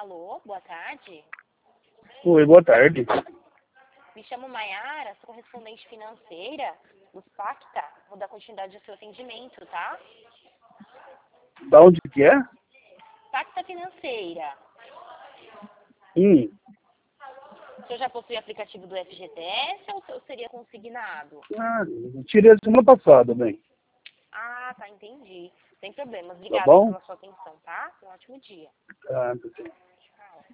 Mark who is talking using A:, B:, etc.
A: Alô, boa tarde.
B: Oi, boa tarde.
A: Me chamo Maiara, sou correspondente financeira do Pacta. Vou dar continuidade ao seu atendimento, tá?
B: Da onde que é?
A: Pacta Financeira.
B: Hum.
A: O senhor já possui o aplicativo do FGTS ou seria consignado?
B: Ah, tirei a semana passada, bem.
A: Ah, tá, entendi. Sem problemas.
B: Tá
A: Obrigada aí
B: bom?
A: pela sua atenção, tá? Um ótimo dia.
B: Ah,